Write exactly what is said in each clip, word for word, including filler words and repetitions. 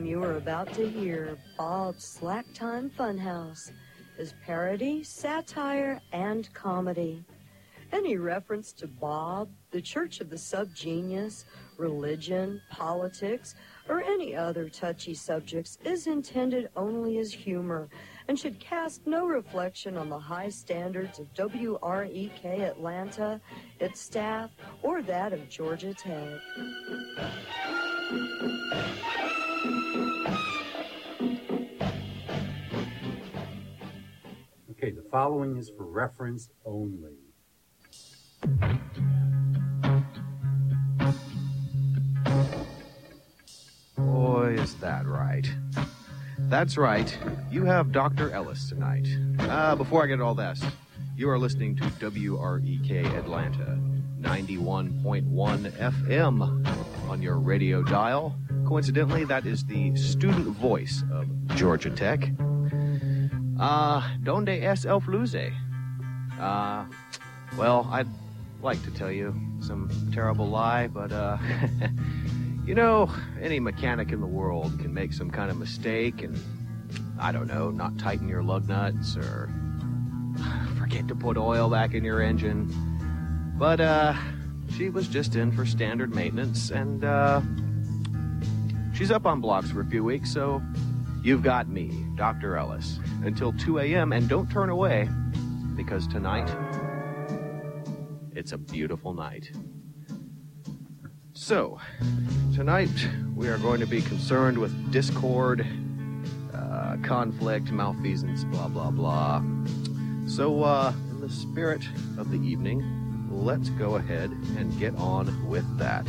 program you are about to hear, Bob's Slack Time Funhouse, is parody, satire, and comedy. Any reference to Bob, the Church of the Subgenius, religion, politics, or any other touchy subjects is intended only as humor and should cast no reflection on the high standards of W R E K Atlanta, its staff, or that of Georgia Tech. Okay, the following is for reference only. Boy, is that right. That's right. You have Doctor Ellis tonight. Uh, before I get all this, you are listening to W R E K Atlanta, ninety-one point one F M on your radio dial. Coincidentally, that is the student voice of Georgia Tech. Uh, donde es el fluze? Uh, well, I'd like to tell you some terrible lie, but, uh, you know, any mechanic in the world can make some kind of mistake and, I don't know, not tighten your lug nuts or forget to put oil back in your engine. But, uh, she was just in for standard maintenance and, uh, she's up on blocks for a few weeks, so you've got me, Doctor Ellis, until two a.m. And don't turn away, because tonight, it's a beautiful night. So, tonight we are going to be concerned with discord, uh, conflict, malfeasance, blah, blah, blah. So, uh, in the spirit of the evening, let's go ahead and get on with that.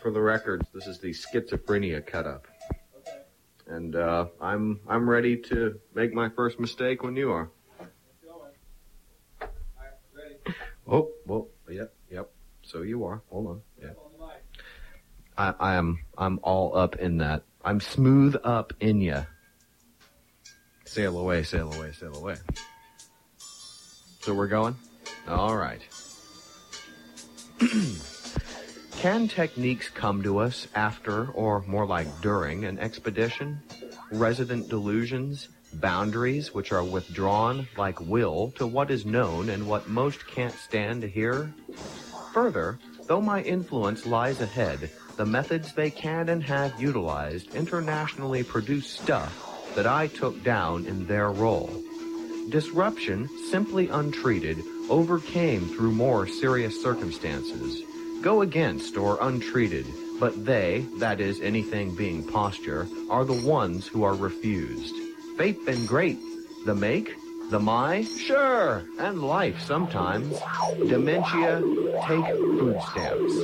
for the record, this is the schizophrenia cut-up. And uh, I'm I'm ready to make my first mistake when you are. Oh, well, yep, yep. So you are. Hold on. Yeah. I, I am. I'm all up in that. I'm smooth up in ya. Sail away, sail away, sail away. So we're going? All right. Can techniques come to us after, or more like during, an expedition? Resident delusions, boundaries which are withdrawn like will to what is known and what most can't stand to hear? Further, though my influence lies ahead, the methods they can and have utilized internationally produce stuff that I took down in their role. Disruption, simply untreated, overcame through more serious circumstances. Go against or untreated, but they, that is anything being posture, are the ones who are refused. Fate been great. The make? The my? Sure. And life sometimes. Dementia, take food stamps.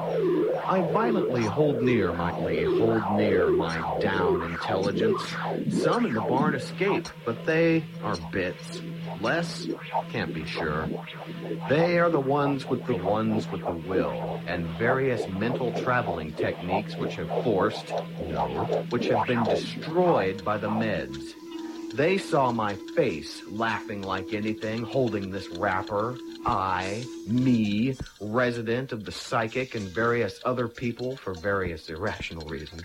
I violently hold near my hold near my down intelligence. Some in the barn escape, but they are bits. Less? Can't be sure. They are the ones with the ones with the will, and various mental traveling techniques which have forced, no, which have been destroyed by the meds. They saw my face, laughing like anything, holding this wrapper. I, me, resident of the psychic and various other people for various irrational reasons.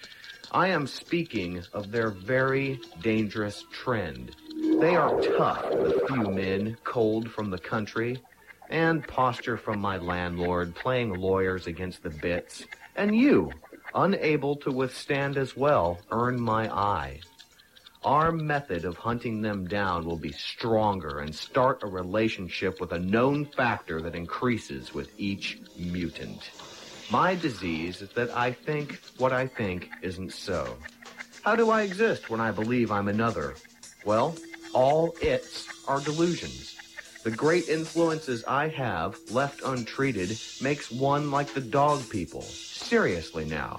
I am speaking of their very dangerous trend. They are tough, the few men, cold from the country, and posture from my landlord, playing lawyers against the bits. And you, unable to withstand as well, earn my eye. Our method of hunting them down will be stronger and start a relationship with a known factor that increases with each mutant. My disease is that I think what I think isn't so. How do I exist when I believe I'm another? Well, all its are delusions. The great influences I have, left untreated, makes one like the dog people. Seriously now.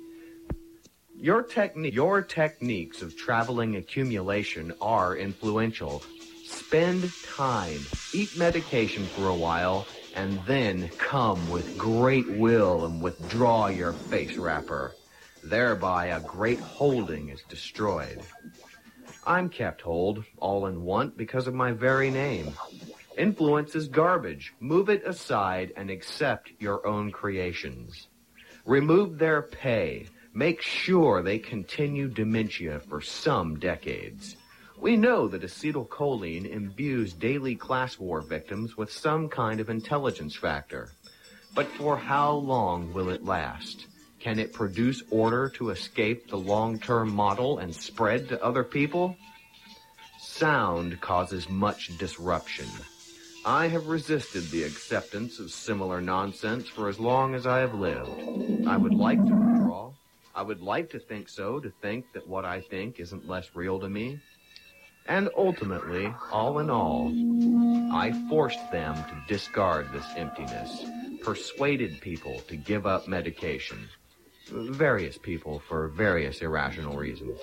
Your technique, your techniques of traveling accumulation are influential. Spend time, eat medication for a while, and then come with great will and withdraw your face wrapper. Thereby a great holding is destroyed. I'm kept hold, all in want, because of my very name. Influence is garbage. Move it aside and accept your own creations. Remove their pay. Make sure they continue dementia for some decades. We know that acetylcholine imbues daily class war victims with some kind of intelligence factor. But for how long will it last? Can it produce order to escape the long-term model and spread to other people? Sound causes much disruption. I have resisted the acceptance of similar nonsense for as long as I have lived. I would like to withdraw. I would like to think so, to think that what I think isn't less real to me. And ultimately, all in all, I forced them to discard this emptiness, persuaded people to give up medication. Various people for various irrational reasons.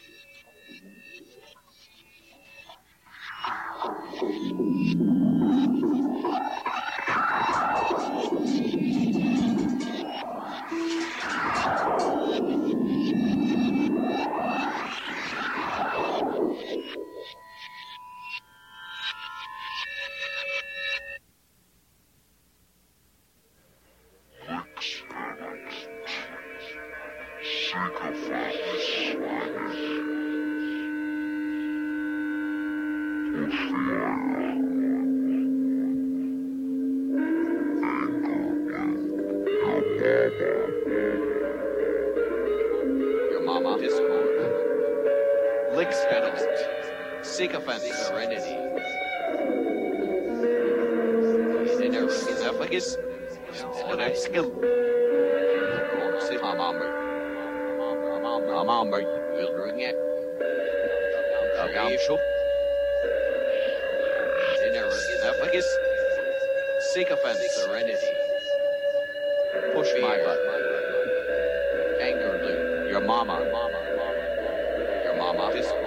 Your mama discord. Licks pedals. Sycophant serenity. Dinner esophagus. What I skill. Sit my mama. My mama, you will drink it. Agam. Dinner esophagus. Sycophant serenity. Push my button. Your mama, mama, your mama Discord.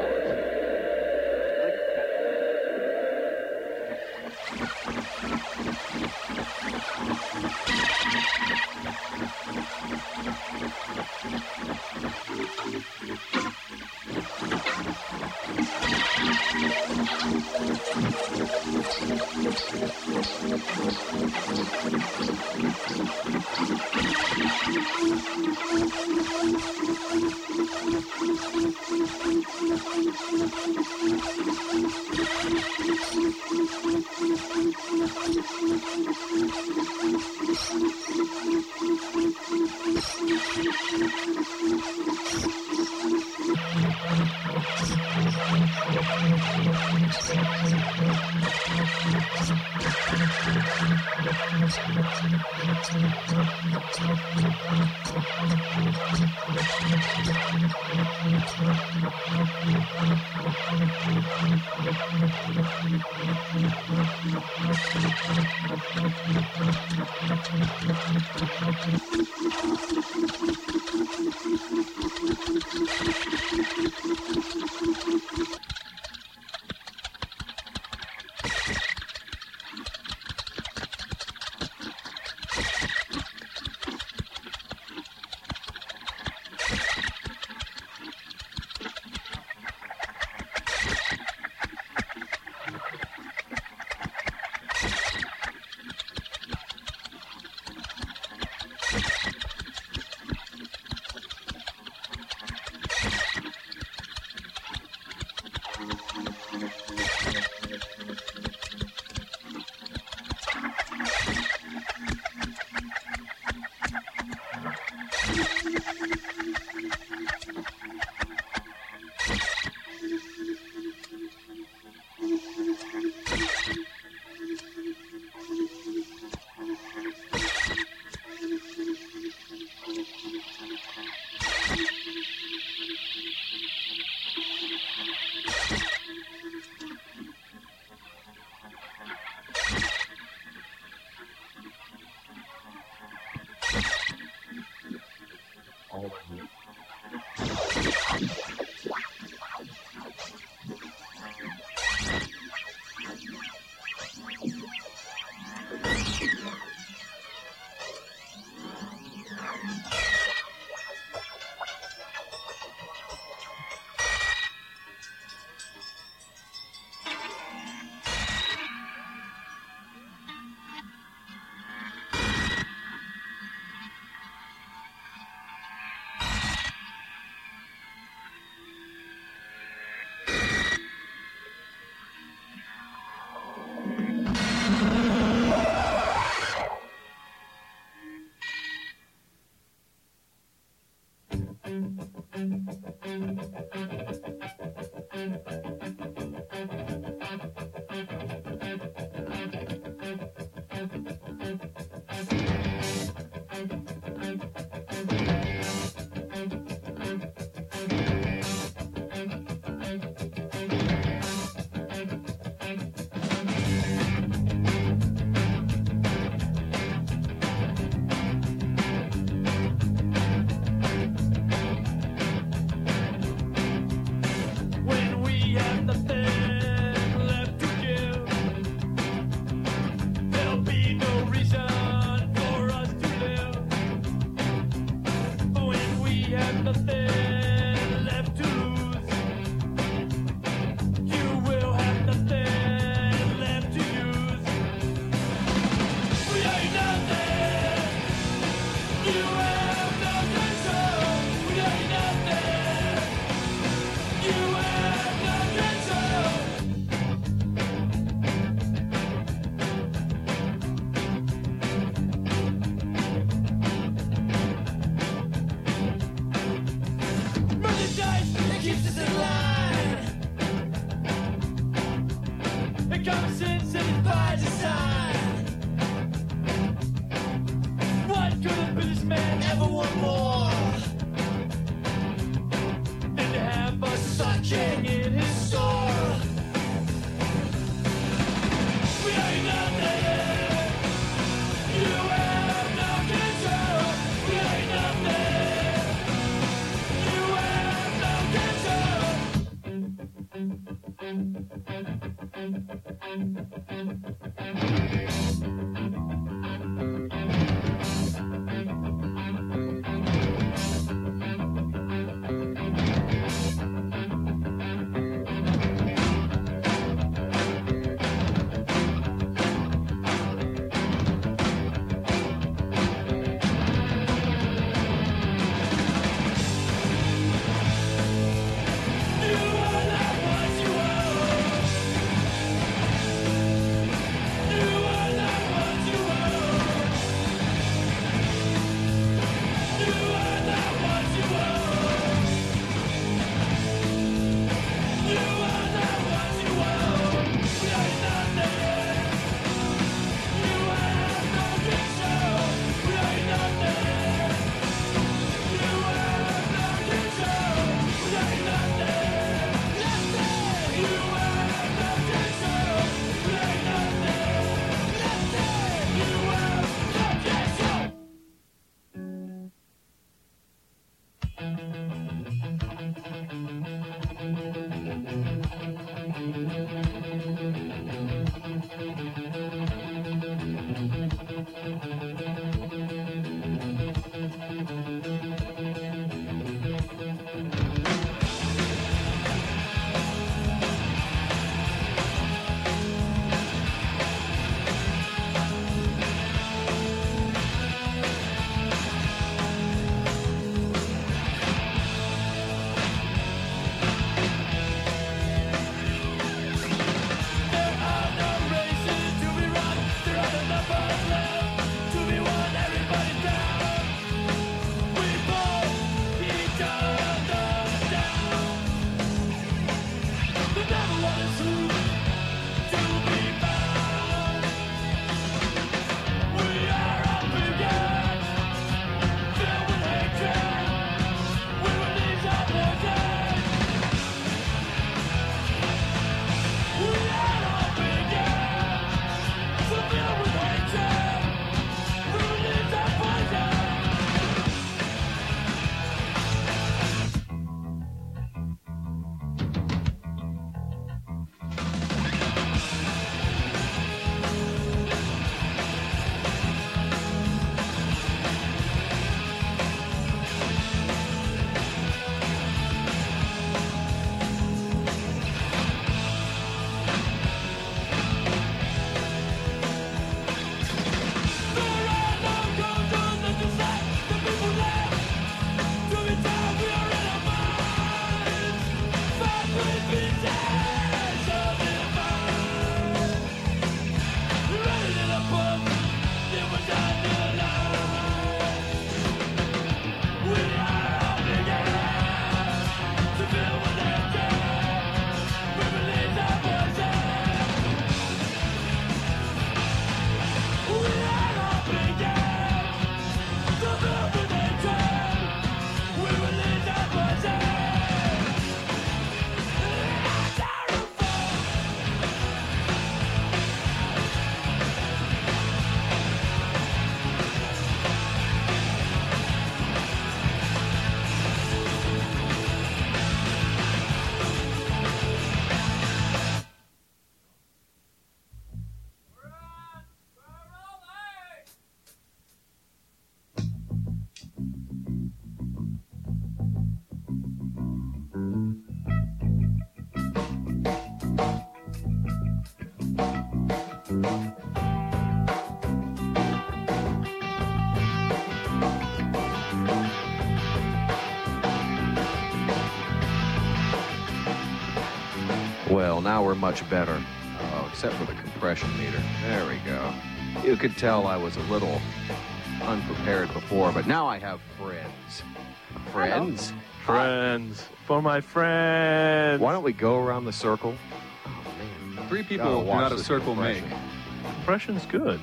Well, now we're much better. Oh, except for the compression meter. There we go. You could tell I was a little unprepared before, but now I have friends. Friends? Friends. For my friends. Why don't we go around the circle? Oh, man. Three people Gotta do watch not a this circle make. compression. Compression's good.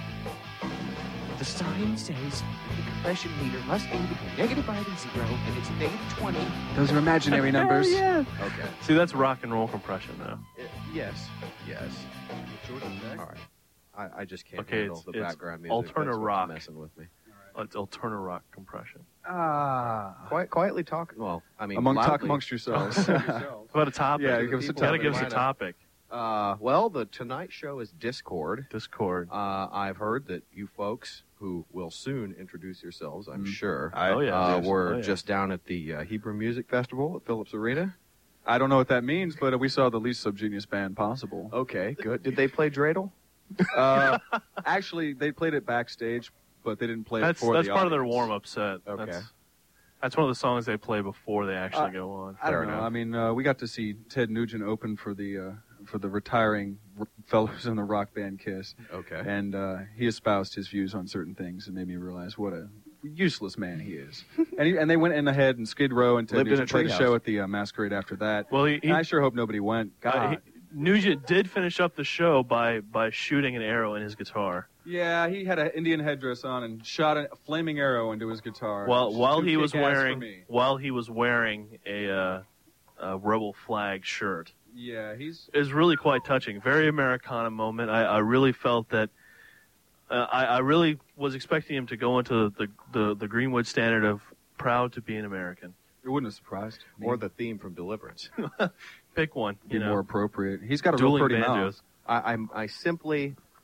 The sign says the compression meter must be between negative five and zero, and it's negative twenty. Those are imaginary numbers. Yeah. Okay. See, that's rock and roll compression now. Uh, yes. Yes. All right. I, I just can't Okay, handle it's- the it's background music. alterna That's what's rock. messing with me. It's alterna rock compression. Ah. Quite quietly talking. Well, I mean, Among talk loudly. amongst yourselves. How about a topic? Yeah, give us a You gotta topic. give us a Why not? topic. Uh, well, the Tonight Show is Discord. Discord. Uh, I've heard that you folks, who will soon introduce yourselves, I'm Mm. sure, I, Oh, yeah. uh, Yes. were Oh, yeah. just down at the uh, Hebrew Music Festival at Phillips Arena. I don't know what that means, but we saw the least subgenius band possible. Okay, good. Did they play dreidel? Uh, actually, they played it backstage, but they didn't play That's it for that's the part of their audience. warm-up set. Okay. That's, that's one of the songs they play before they actually Uh, go on. I Fair don't know. enough. I mean, uh, we got to see Ted Nugent open for the uh, for the retiring r- fellows in the rock band Kiss, Okay. and uh, he espoused his views on certain things, and made me realize what a useless man he is. and he, and they went in ahead and Skid Row and Ted Lived in a Nugent played a treehouse. show at the uh, Masquerade after that. Well, he, he, And I sure hope nobody went. uh, God. he- Nugent did finish up the show by by shooting an arrow in his guitar. Yeah, he had an Indian headdress on and shot a flaming arrow into his guitar. While which is while too he was kick-ass for wearing me. while he was wearing a, uh, a rebel flag shirt. Yeah, he's It was really quite touching. Very Americana moment. I, I really felt that. Uh, I, I really was expecting him to go into the, the the Greenwood standard of proud to be an American. it wouldn't have surprised me. Or the theme from Deliverance. Pick one. be You know, more appropriate. He's got a real dueling pretty banjos. mouth. I, I'm, I simply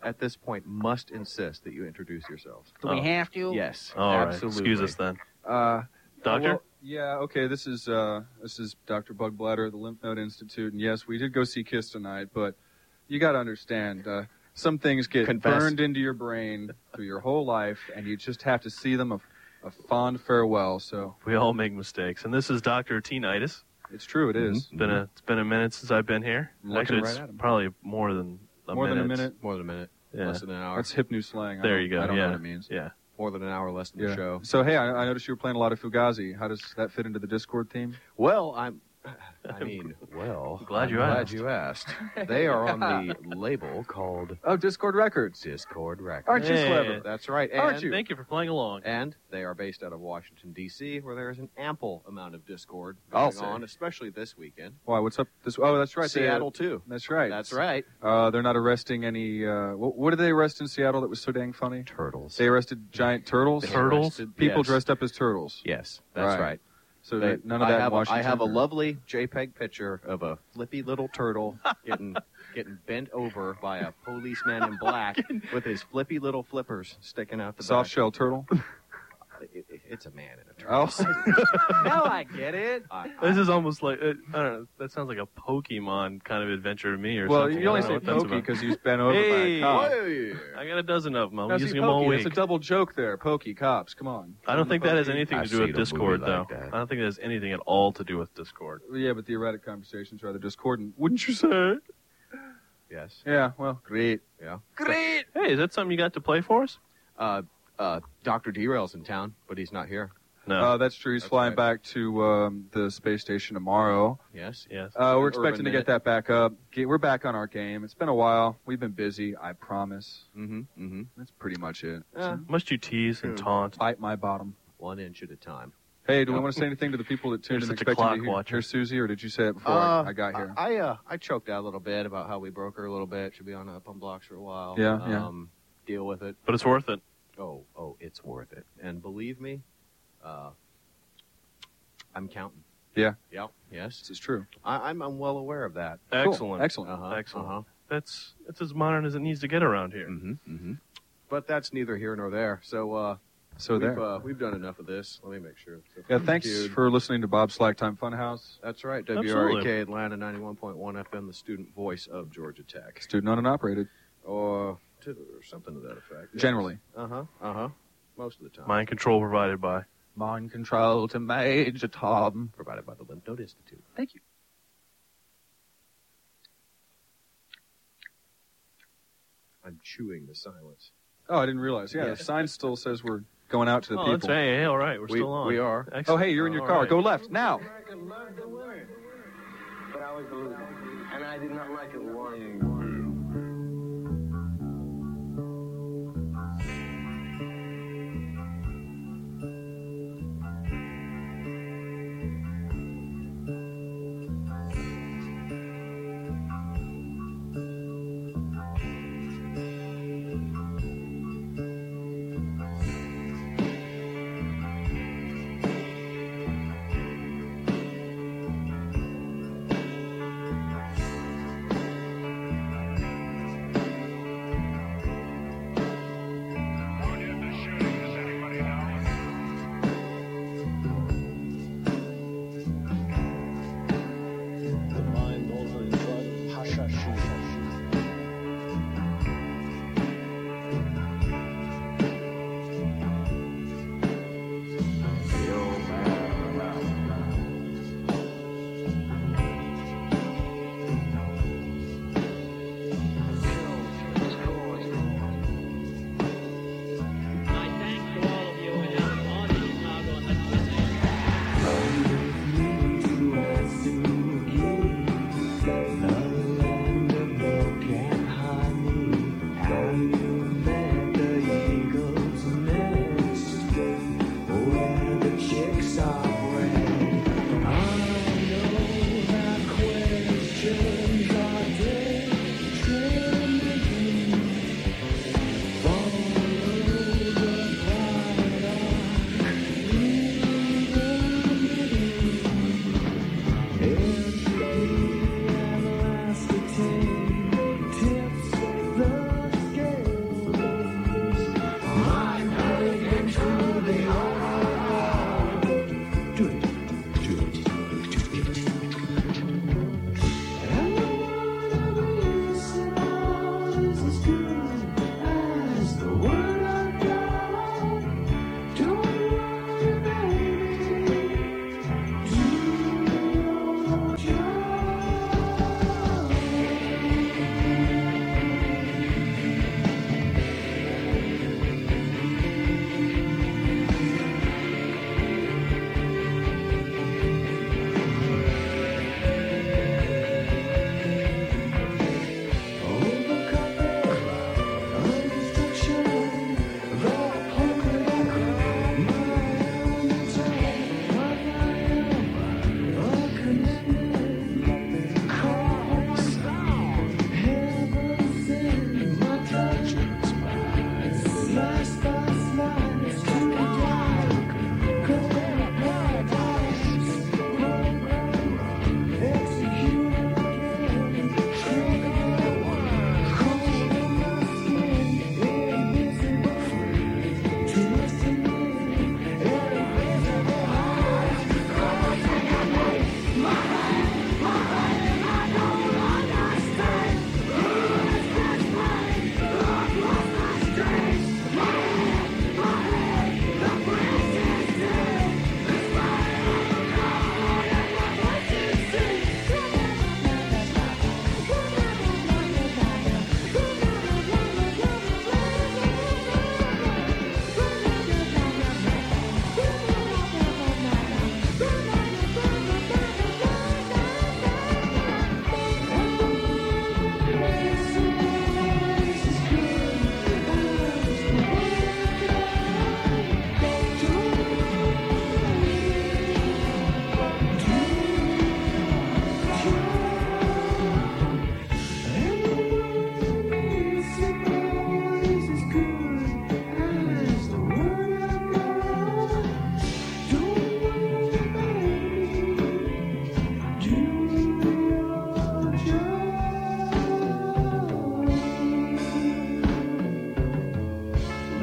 at this point, must insist that you introduce yourselves. Do we Oh. have to? Yes, All right. absolutely. Excuse us then. Uh, Doctor? well, yeah, okay. This is uh, this is Doctor Bugbladder of the Lymph Node Institute, and yes, we did go see Kiss tonight, but you got to understand, uh, some things get Confess. burned into your brain through your whole life, and you just have to see them a, a fond farewell. So We all make mistakes. And this is Doctor Tinnitus. it's true, it is. It's been a it's been a minute since I've been here. I'm looking Actually, right it's at him. probably more than a More minute. than a minute. More than a minute. Yeah. Less than an hour. That's hip new slang. I There don't- you go. I don't yeah. know what it means. Yeah. More than an hour less than Yeah. the show. So hey, I, I noticed you were playing a lot of Fugazi. How does that fit into the Discord theme? Well, I'm. I mean, well, Glad you I'm glad asked. you asked. They are on the label called Oh, Discord Records. Discord Records. Aren't you Hey. clever? That's right. Aren't and, you? Thank you for playing along. And they are based out of Washington, D C, where there is an ample amount of Discord I'll going say. on, especially this weekend. Why? What's up? This? Oh, that's right. they- Seattle, too. That's right. That's right. Uh, they're not arresting any. Uh, what, what did they arrest in Seattle that was so dang funny? Turtles. They arrested giant turtles. They Turtles? arrested- People yes. dressed up as turtles. Yes, that's Right. right. So They- none of I that have in a- Washington. I have a or- lovely JPEG picture of a flippy little turtle getting getting bent over by a policeman in black with his flippy little flippers sticking out the soft back. shell turtle. It- it- it's a man in a turtle. Oh, Now I get it. I, I, This is almost like uh, I don't know. That sounds like a Pokemon kind of adventure to me, or well, something. you only I don't say know what that's Pokey about. because he's bent over Hey. by a cop. Hey. I got a dozen of them. I'm Now, see, using them all Pokey, week. that's a double joke there. Pokey, cops, come on. I don't think that has Pokey. anything to I've do with seen a Discord, movie though. like that. I don't think it has anything at all to do with Discord. Yeah, but the erotic conversation's rather discordant. Wouldn't you say? Yes. Yeah, well, great. Yeah. Great. Hey, is that something you got to play for us? Uh, uh, Doctor Derail's in town, but he's not here. No. Uh, that's true. He's That's flying right. back to um, the space station tomorrow. Yes. yes. Uh, we're Urban expecting to Minute. get that back up. Get, we're back on our game. It's been a while. We've been busy, I promise. Mm-hmm. Mm-hmm. That's pretty much it. Uh, Must you tease and Hmm. taunt? Bite my bottom. one inch at a time. Hey, do we want to say anything to the people that tuned You're in such a expecting clock to hear, watcher. hear Susie, or did you say it before Uh, I, I got here? I uh, I choked out a little bit about how we broke her a little bit. She'll be on up on blocks for a while. Yeah, yeah. Um, deal with it. But it's worth it. Oh, oh, it's worth it. And believe me, uh, I'm counting. Yeah. Yep. Yes. This is true. I, I'm I'm well aware of that. Cool. Excellent. Excellent. Uh-huh. Excellent. Uh-huh. That's it's as modern as it needs to get around here. Mm-hmm. Mm-hmm. But that's neither here nor there. So uh, So we've, there. uh, we've done enough of this. Let me make sure. So Yeah, thanks Dude. for listening to Bob's Slacktime Funhouse. That's right. W R E Absolutely. K Atlanta ninety-one point one F M, the student voice of Georgia Tech, Student owned and operated. or, to, or something to that effect. Generally. Uh huh. Uh huh. Most of the time. Mind control provided by. Mind control to Major Tom. Provided by the Lymph Node Institute. Thank you. I'm chewing the silence. Oh, I didn't realize. Yeah, Yes. the sign still says we're going out to the Oh, people. that's hey, hey, all right. We're We- still on. we are. Excellent. Oh, hey, you're in your All car. right. Go left now. America loved the word, but I was the loser, and I did not like it one bit.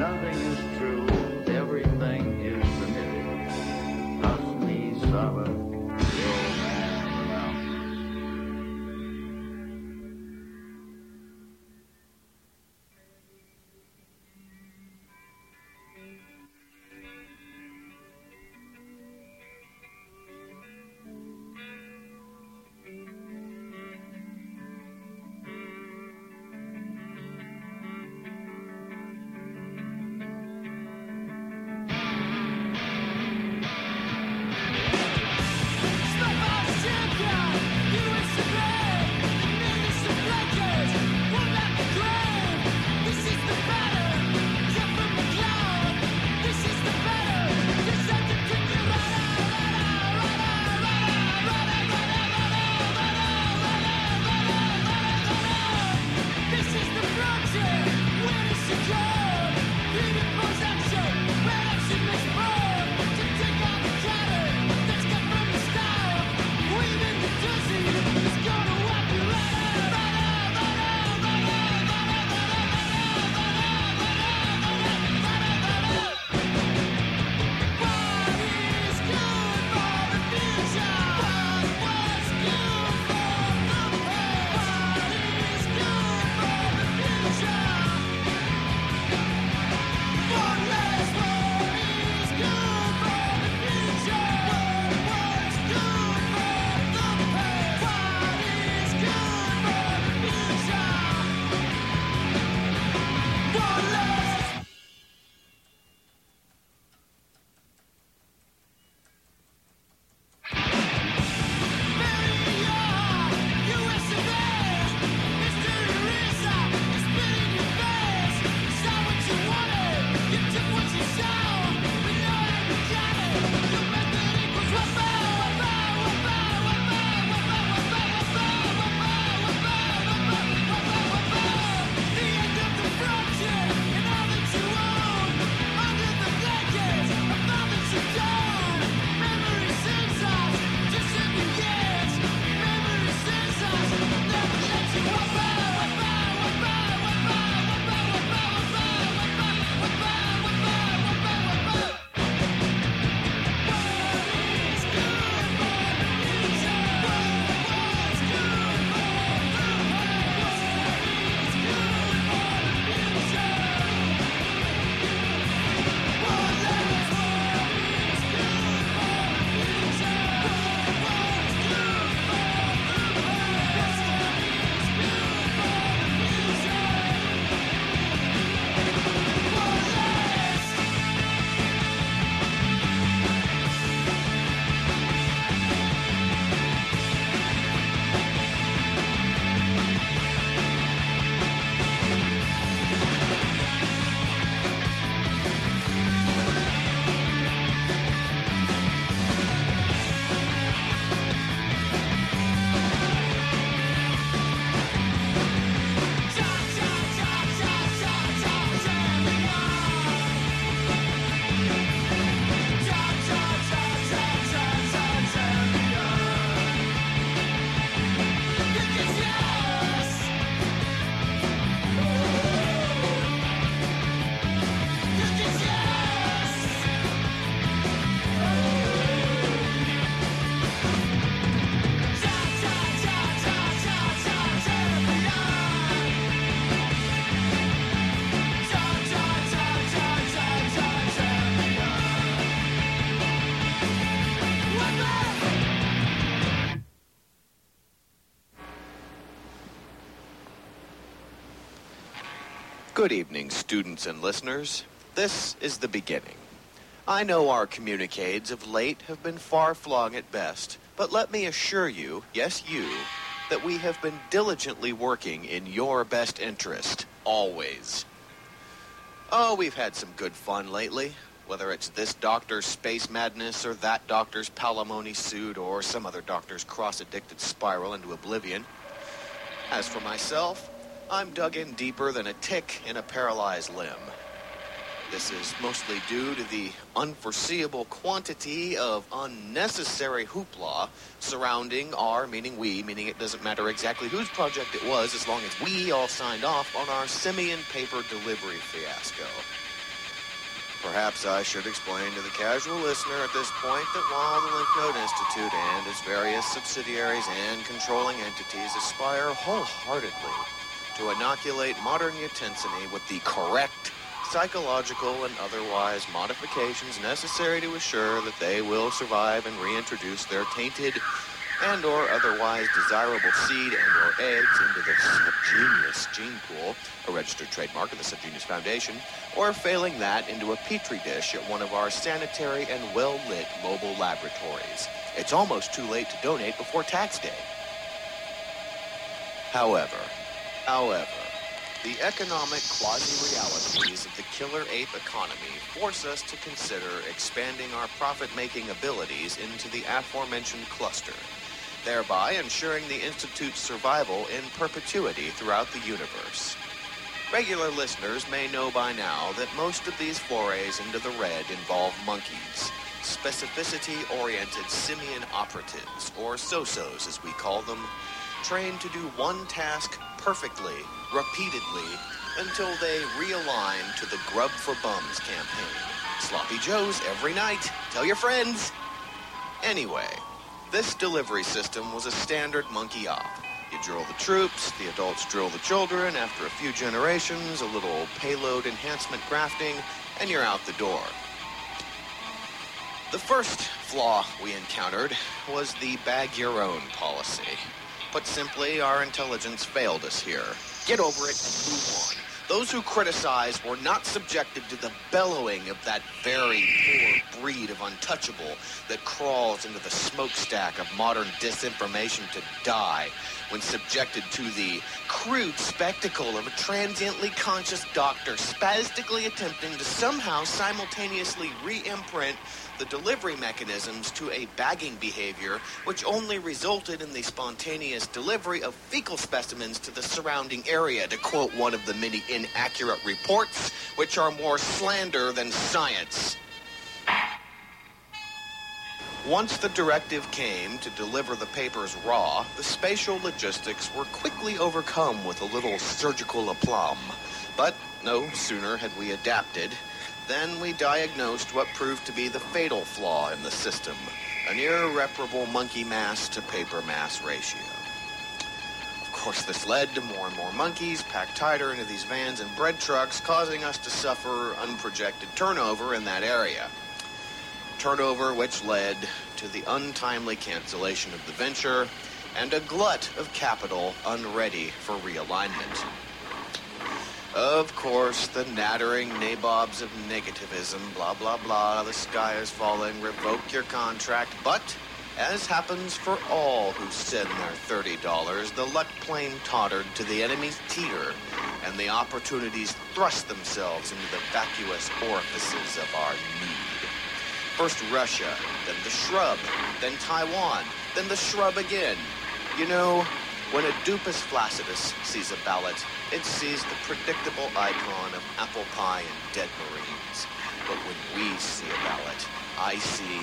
Nothing is true, everything is permitted. Husni Saba, the old man announced. Good evening, students and listeners. This is the beginning. I know our communicades of late have been far-flung at best, but let me assure you, yes you, that we have been diligently working in your best interest, always. Oh, we've had some good fun lately, whether it's this doctor's space madness or that doctor's palimony suit or some other doctor's cross-addicted spiral into oblivion. As for myself, I'm dug in deeper than a tick in a paralyzed limb. This is mostly due to the unforeseeable quantity of unnecessary hoopla surrounding our, meaning we, meaning it doesn't matter exactly whose project it was as long as we all signed off on our simian paper delivery fiasco. Perhaps I should explain to the casual listener at this point that while the Lymph Node Institute and its various subsidiaries and controlling entities aspire wholeheartedly to inoculate modern utensity with the correct psychological and otherwise modifications necessary to assure that they will survive and reintroduce their tainted and or otherwise desirable seed and or eggs into the Subgenius gene pool, a registered trademark of the Subgenius Foundation, or failing that into a petri dish at one of our sanitary and well-lit mobile laboratories. It's almost too late to donate before tax day. However, however, the economic quasi-realities of the killer ape economy force us to consider expanding our profit-making abilities into the aforementioned cluster, thereby ensuring the Institute's survival in perpetuity throughout the universe. Regular listeners may know by now that most of these forays into the red involve monkeys, specificity-oriented simian operatives, or S O S Os as we call them, trained to do one task perfectly, repeatedly, until they realign to the Grub for Bums campaign. Sloppy Joes every night. Tell your friends. Anyway, this delivery system was a standard monkey op. You drill the troops, the adults drill the children, after a few generations, a little payload enhancement grafting, and you're out the door. The first flaw we encountered was the bag your own policy. Put simply, our intelligence failed us here. Get over it and move on. Those who criticize were not subjected to the bellowing of that very poor breed of untouchable that crawls into the smokestack of modern disinformation to die when subjected to the crude spectacle of a transiently conscious doctor spastically attempting to somehow simultaneously re-imprint the delivery mechanisms to a bagging behavior which only resulted in the spontaneous delivery of fecal specimens to the surrounding area, to quote one of the many inaccurate reports, which are more slander than science. Once the directive came to deliver the papers raw, the spatial logistics were quickly overcome with a little surgical aplomb. But no sooner had we adapted Then we diagnosed what proved to be the fatal flaw in the system, an irreparable monkey mass to paper mass ratio. Of course, this led to more and more monkeys packed tighter into these vans and bread trucks, causing us to suffer unprojected turnover in that area. Turnover which led to the untimely cancellation of the venture and a glut of capital unready for realignment. Of course, the nattering nabobs of negativism, blah, blah, blah, the sky is falling, revoke your contract. But, as happens for all who send their thirty dollars, the luck plane tottered to the enemy's teeter, and the opportunities thrust themselves into the vacuous orifices of our need. First Russia, then the shrub, then Taiwan, then the shrub again. You know, when a Dupus flaccidus sees a ballot, it sees the predictable icon of apple pie and dead Marines. But when we see a ballot, I see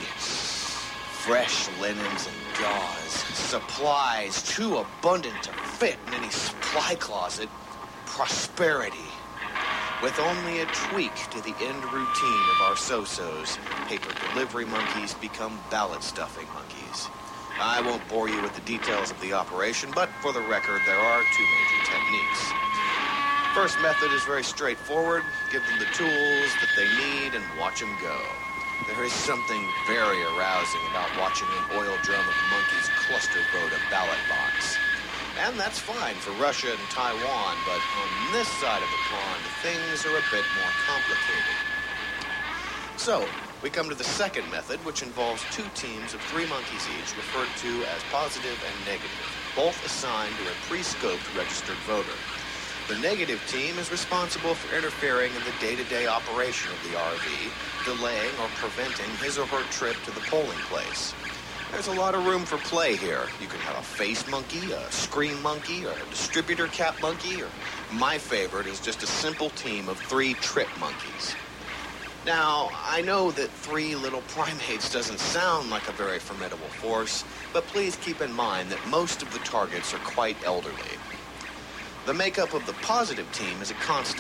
fresh linens and gauze, supplies too abundant to fit in any supply closet, prosperity. With only a tweak to the end routine of our so-sos, paper delivery monkeys become ballot stuffing monkeys. I won't bore you with the details of the operation, but for the record, there are two major techniques. First method is very straightforward. Give them the tools that they need and watch them go. There is something very arousing about watching an oil drum of monkeys cluster vote a ballot box. And that's fine for Russia and Taiwan, but on this side of the pond, things are a bit more complicated. So, we come to the second method, which involves two teams of three monkeys each, referred to as positive and negative, both assigned to a pre-scoped registered voter. The negative team is responsible for interfering in the day-to-day operation of the R V, delaying or preventing his or her trip to the polling place. There's a lot of room for play here. You can have a face monkey, a scream monkey, or a distributor cap monkey, or my favorite is just a simple team of three trip monkeys. Now, I know that three little primates doesn't sound like a very formidable force, but please keep in mind that most of the targets are quite elderly. The makeup of the positive team is a constant.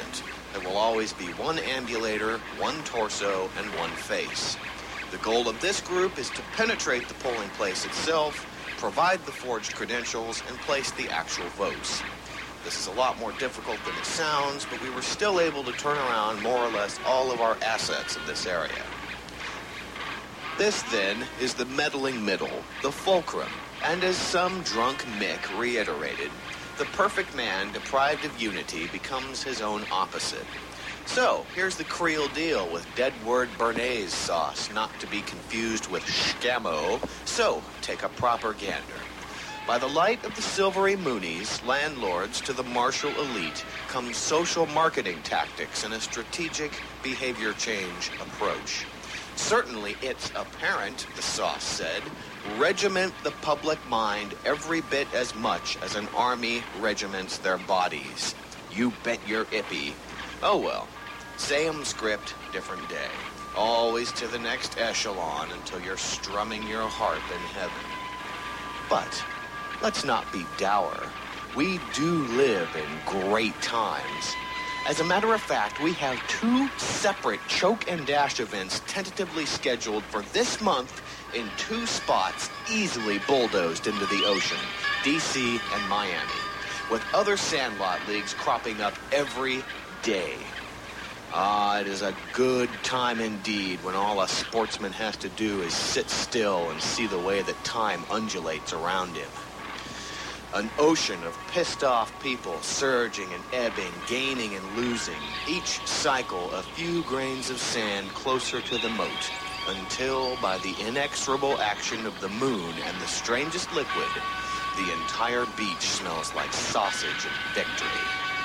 There will always be one ambulator, one torso, and one face. The goal of this group is to penetrate the polling place itself, provide the forged credentials, and place the actual votes. This is a lot more difficult than it sounds, but we were still able to turn around more or less all of our assets in this area. This, then, is the meddling middle, the fulcrum, and as some drunk Mick reiterated, the perfect man deprived of unity becomes his own opposite. So, here's the Creole deal with Deadwood Bernaise sauce, not to be confused with scammo. So, take a proper gander. By the light of the silvery moonies, landlords to the martial elite, come social marketing tactics and a strategic behavior change approach. Certainly it's apparent, the sauce said, regiment the public mind every bit as much as an army regiments their bodies. You bet your ippy. Oh well, same script, different day. Always to the next echelon until you're strumming your harp in heaven. But let's not be dour. We do live in great times. As a matter of fact, we have two separate choke and dash events tentatively scheduled for this month in two spots easily bulldozed into the ocean, D C and Miami, with other sandlot leagues cropping up every day. Ah, it is a good time indeed when all a sportsman has to do is sit still and see the way that time undulates around him. An ocean of pissed-off people surging and ebbing, gaining and losing, each cycle a few grains of sand closer to the moat, until, by the inexorable action of the moon and the strangest liquid, the entire beach smells like sausage and victory.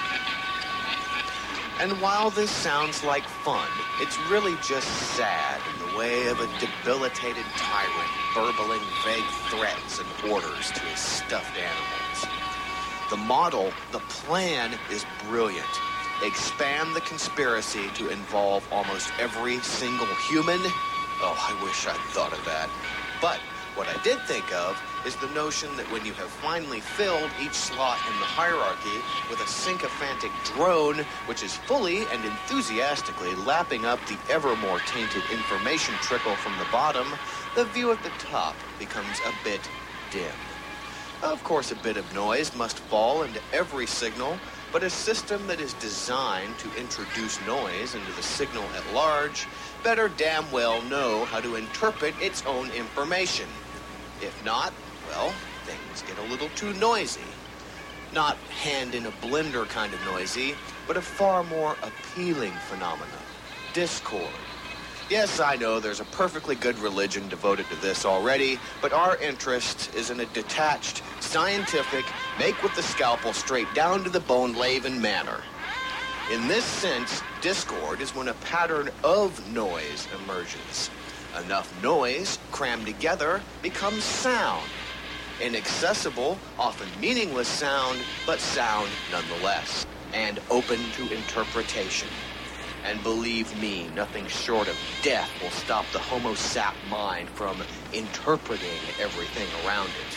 And while this sounds like fun, it's really just sad in the way of a debilitated tyrant burbling vague threats and orders to his stuffed animals. The model, the plan is brilliant. Expand the conspiracy to involve almost every single human. Oh, I wish I'd thought of that. But what I did think of is the notion that when you have finally filled each slot in the hierarchy with a sycophantic drone, which is fully and enthusiastically lapping up the ever more tainted information trickle from the bottom, the view at the top becomes a bit dim. Of course, a bit of noise must fall into every signal, but a system that is designed to introduce noise into the signal at large better damn well know how to interpret its own information. If not, well, things get a little too noisy. Not hand in a blender kind of noisy, but a far more appealing phenomenon. Discord. Yes, I know there's a perfectly good religion devoted to this already, but our interest is in a detached, scientific, make with the scalpel straight down to the bone laven manner. In this sense, discord is when a pattern of noise emerges. Enough noise, crammed together, becomes sound. Inaccessible, often meaningless sound, but sound nonetheless, and open to interpretation. And believe me, nothing short of death will stop the Homo sap mind from interpreting everything around it.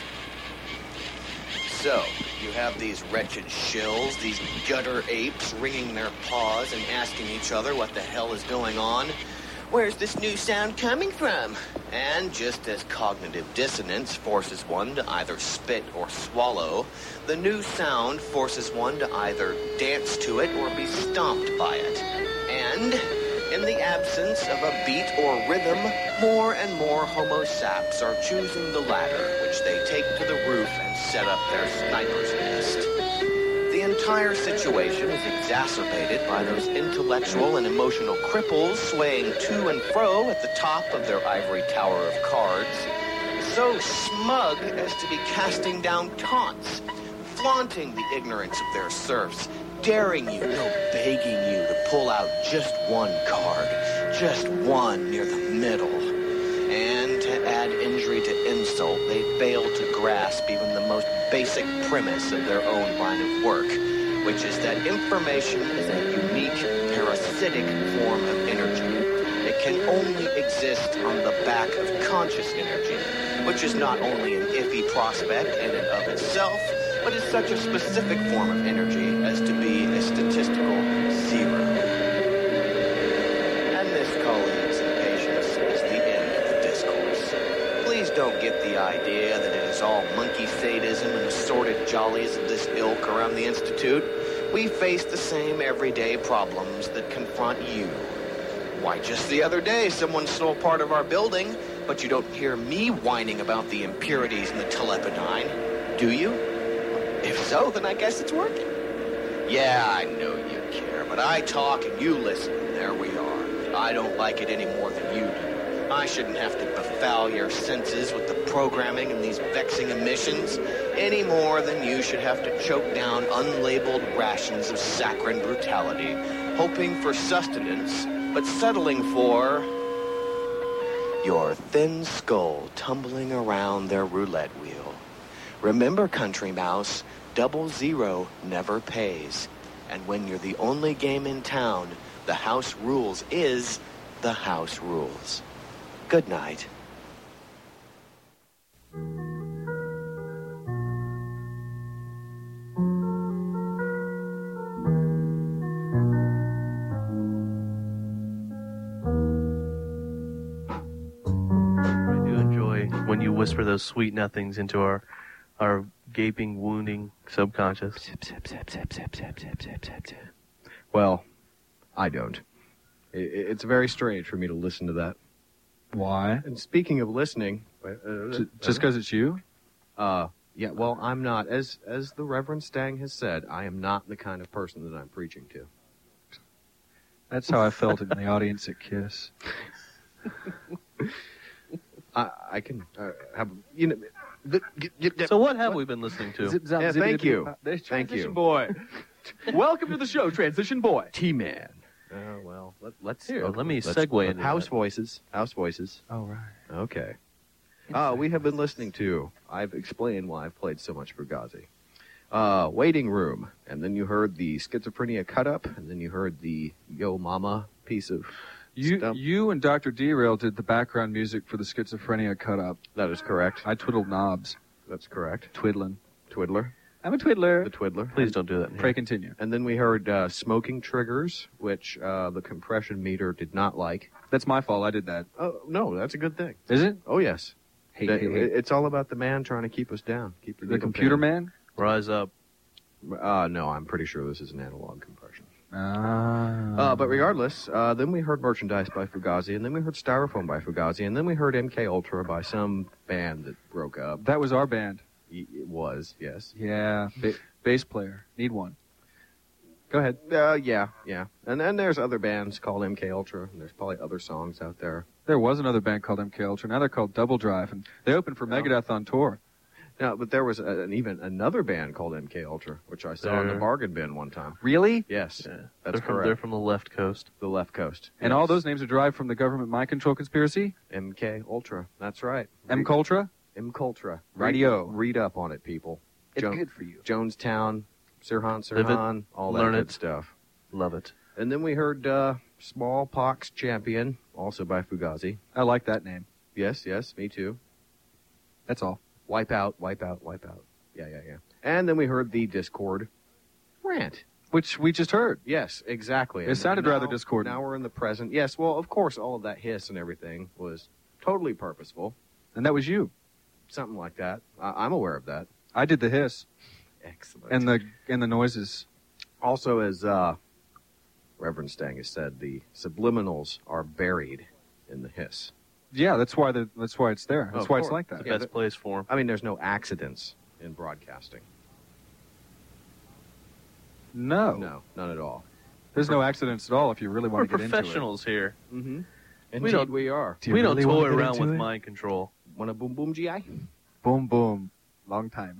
So, you have these wretched shills, these gutter apes wringing their paws and asking each other what the hell is going on. Where's this new sound coming from? And just as cognitive dissonance forces one to either spit or swallow, the new sound forces one to either dance to it or be stomped by it. And, in the absence of a beat or rhythm, more and more Homo saps are choosing the latter, which they take to the roof and set up their sniper's nest. The entire situation is exacerbated by those intellectual and emotional cripples swaying to and fro at the top of their ivory tower of cards, so smug as to be casting down taunts, flaunting the ignorance of their serfs, daring you, no, begging you to pull out just one card, just one near the middle. And to add injury to insult, they fail to grasp even the most basic premise of their own line of work, which is that information is a unique, parasitic form of energy. It can only exist on the back of conscious energy, which is not only an iffy prospect in and of itself, but is such a specific form of energy as to be a statistical zero. don't get the idea that it is all monkey sadism and assorted jollies of this ilk around the Institute. We face the same everyday problems that confront you. Why, just the other day, someone stole part of our building, but you don't hear me whining about the impurities in the telepidine, do you? If so, then I guess it's working. Yeah, I know you care, but I talk and you listen, and there we are. I don't like it any more than you do. I shouldn't have to befoul your senses with the programming and these vexing emissions, any more than you should have to choke down unlabeled rations of saccharine brutality, hoping for sustenance, but settling for your thin skull tumbling around their roulette wheel. Remember, Country Mouse, double zero never pays. And when you're the only game in town, the house rules is the house rules. Good night. When you whisper those sweet nothings into our our gaping, wounding subconscious. Well, I don't. I- It's very strange for me to listen to that. Why? And speaking of listening, uh, J- just because it's you? Uh, yeah. Well, I'm not. As as the Reverend Stang has said, I am not the kind of person that I'm preaching to. That's how I felt in the audience at Kiss. I, I can uh, have you know. The, g- g- g- So what have we been listening to? Zip, zap, Yeah, zippity, thank zippity, you. bop. There's Thank Transition you. Boy. Welcome to the show, Transition Boy. T-Man. Uh, well, let, let's Here, oh, let me let's- segue into house that. voices. House voices. Oh, right. Okay. Uh, we have been listening to. I've explained why I've played so much Fugazi. Uh, Waiting Room, and then you heard the Schizophrenia Cut Up, and then you heard the Yo Mama piece of. You, stuff. you and Doctor Derail did the background music for the Schizophrenia Cut Up. That is correct. I twiddled knobs. That's correct. Twiddling. Twiddler. I'm a twiddler. The Twiddler. Please don't do that. Pray continue. And then we heard uh, Smoking Triggers, which uh, the compression meter did not like. That's my fault. I did that. Oh, no, that's a good thing. Is it? Oh, yes. Hey, The- hey, hey. It's all about the man trying to keep us down. Keep the, The needle computer down. man? Rise up. Uh, no, I'm pretty sure this is an analog compression. Ah. Uh, but regardless, uh, then we heard Merchandise by Fugazi, and then we heard Styrofoam by Fugazi, and then we heard M K Ultra by some band that broke up. That was our band. Y- It was, yes. Yeah. Ba- bass player. Need one. Go ahead. Uh, yeah, yeah. And then there's other bands called M K Ultra, and there's probably other songs out there. There was another band called M K Ultra. Now they're called Double Drive, and they opened for Yeah. Megadeth on tour. No, but there was a, an even another band called M K Ultra, which I saw in the They're- bargain bin one time. Really? Yes, Yeah. that's they're from, correct. They're from the left coast. The left coast. And Yes. all those names are derived from the government mind control conspiracy? M K Ultra. That's right. M. Read- Cultra? M Cultra. Radio. Read, read up on it, people. It's Jo- good for you. Jonestown, Sirhan Live it, Sirhan, all that learn good it. stuff. Love it. And then we heard uh, Smallpox Champion, also by Fugazi. I like that name. Yes, yes, me too. That's all. Wipe out, wipe out, wipe out. Yeah, yeah, yeah. And then we heard the Discord rant. Which we just heard. Yes, exactly. It And sounded now- rather discordant. Now we're in the present. Yes, well, of course, all of that hiss and everything was totally purposeful. And that was you. Something like that. I- I'm aware of that. I did the hiss Excellent. and the and the noises. Also, as uh, Reverend Stang has said, the subliminals are buried in the hiss. Yeah, that's why the that's why it's there. That's Of why it's course. like that. The Yeah, best that- place for 'em. I mean, there's no accidents in broadcasting. No. No, none at all. There's no accidents at all if you really We're want to get into it. professionals here. Mm-hmm. We Indeed, don't- we are. Do you We really don't wanna toy get around into with it? mind control. Want a boom boom G I? Boom, boom. Long time.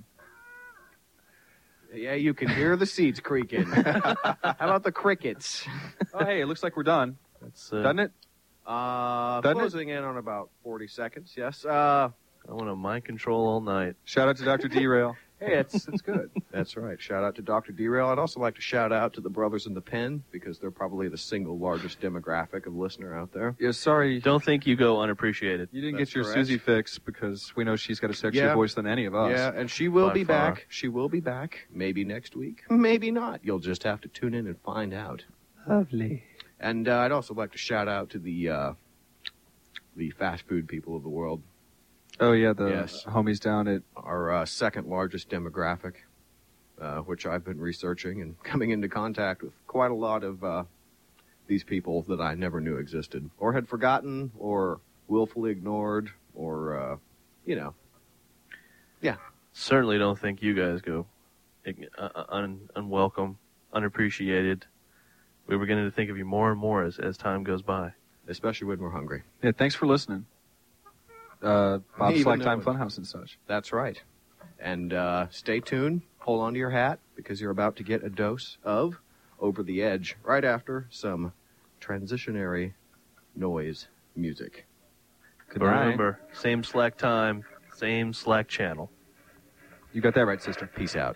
Yeah, you can hear the seats creaking. How about the crickets? Oh, hey, it looks like we're done. That's, uh, Doesn't it? Uh, Doesn't it? closing in on about forty seconds. Yes. Uh, I want to mind control all night. Shout out to Doctor Derail. hey, it's it's good. That's right. Shout out to Doctor Derail. I'd also like to shout out to the Brothers in the Pen because they're probably the single largest demographic of listener out there. Yeah, sorry. Don't think you go unappreciated. You didn't That's get your correct. Susie fix because we know she's got a sexier Yeah. voice than any of us. Yeah, and she will By be far. back. She will be back. Maybe next week. Maybe not. You'll just have to tune in and find out. Lovely. And uh, I'd also like to shout out to the uh, the fast food people of the world. Oh, yeah, the Yes. homies down at... Our uh, second largest demographic, uh, which I've been researching and coming into contact with quite a lot of uh, these people that I never knew existed, or had forgotten, or willfully ignored, or, uh, you know. Yeah. Certainly don't think you guys go uh, un- unwelcome, unappreciated. We were beginning to think of you more and more as, as time goes by. Especially when we're hungry. Yeah, thanks for listening. Uh, Bob's Even Slack Time though- Funhouse and such. That's right. And uh, stay tuned. Hold on to your hat, because you're about to get a dose of Over the Edge right after some transitionary noise music. But remember, same Slack time, same Slack channel. You got that right, sister. Peace out.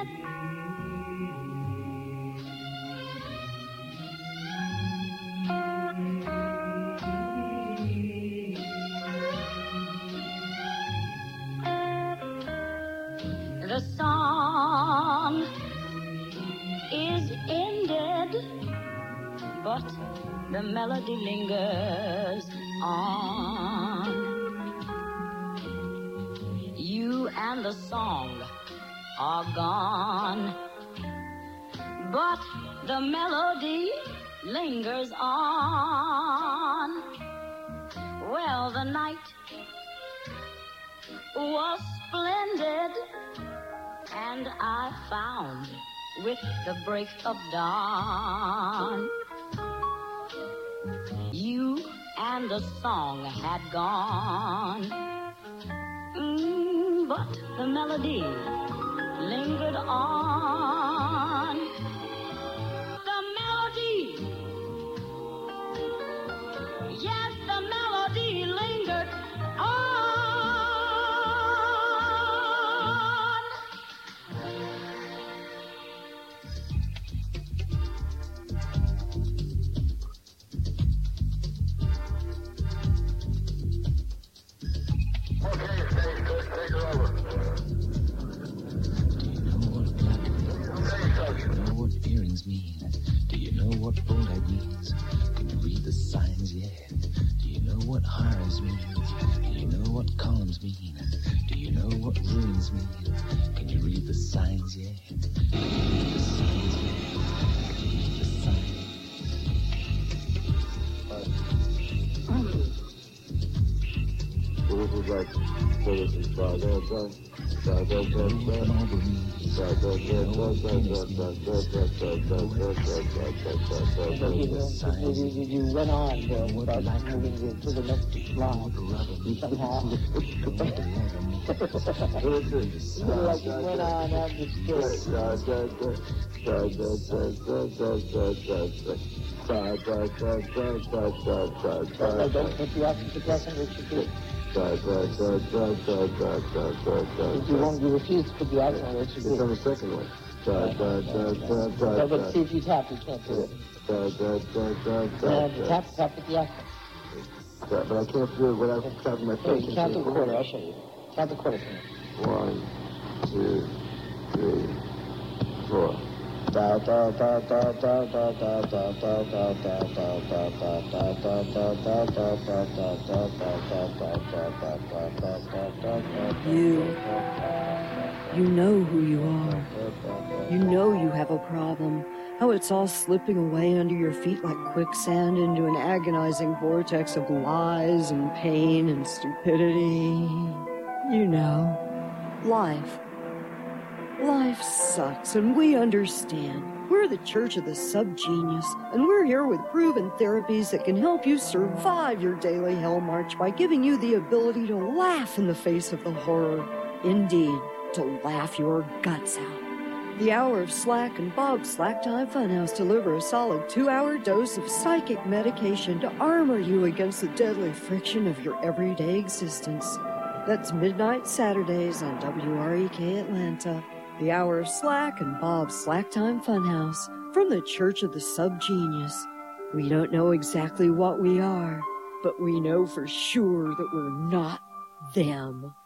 The song is ended, but the melody lingers on. You and the song are gone, but the melody lingers on. Well, the night was splendid, and I found with the break of dawn, you and the song had gone, mm, but the melody lingered on. The melody, yes, the melody lingered on. Mean? Do you know what bulldog means? Can you read the signs? Yeah. Do you know what horrors means? Do you know what columns mean? Do you know what ruins mean? Can you read the signs? Yeah. Can you read the signs? Yeah. Can you read the signs? So this is like, so this is uh, there, done. So that, that, that, You went on to start moving to the next line somehow. Like you went on and just don't put the opposite lesson, which you do. You won't, you refuse to put the accent where it should be. It's on the second one. No, but see if you tap, you can't do it. No, tap, tap with the accent. But I can't do it without tapping my face. You count the quarter, I'll show you. Count the quarter for me. One, two, three, four. Da da da da da da da da da da da da da da. You, you know who you are. You know you have a problem. How it's all slipping away under your feet like quicksand into an agonizing vortex of lies and pain and stupidity. You know, life. Life sucks, and we understand. We're the Church of the Subgenius, and we're here with proven therapies that can help you survive your daily hell march by giving you the ability to laugh in the face of the horror. Indeed, to laugh your guts out. The Hour of Slack and Bob's Slacktime Funhouse deliver a solid two-hour dose of psychic medication to armor you against the deadly friction of your everyday existence. That's midnight Saturdays on W R E K Atlanta. The Hour of Slack and Bob's Slacktime Funhouse from the Church of the Subgenius. We don't know exactly what we are, but we know for sure that we're not them.